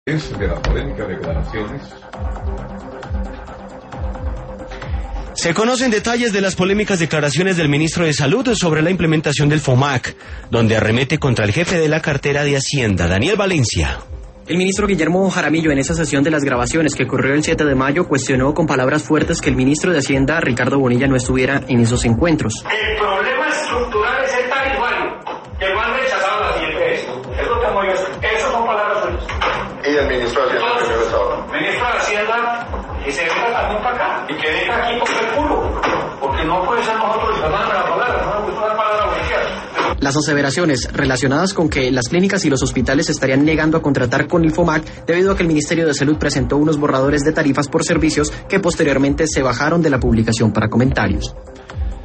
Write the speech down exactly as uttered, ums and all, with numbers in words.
Es de las polémicas declaraciones. Se conocen detalles de las polémicas declaraciones del ministro de Salud sobre la implementación del FOMAC, donde arremete contra el jefe de la cartera de Hacienda, Daniel Valencia. El ministro Guillermo Jaramillo, en esa sesión de las grabaciones que ocurrió el siete de mayo, cuestionó con palabras fuertes que el ministro de Hacienda, Ricardo Bonilla, no estuviera en esos encuentros. El problema estructural es el tarifario, que lo han rechazado las I E P S. Eso tengo yo. Esas son palabras suyas. Y el ministro de Hacienda, primero estaba. Ministro de Hacienda, que se venga también para acá y que venga aquí por el culo, porque no puede ser nosotros y tomar la palabra, no es una palabra oficial. Las aseveraciones relacionadas con que las clínicas y los hospitales estarían negando a contratar con el FOMAC debido a que el Ministerio de Salud presentó unos borradores de tarifas por servicios que posteriormente se bajaron de la publicación para comentarios.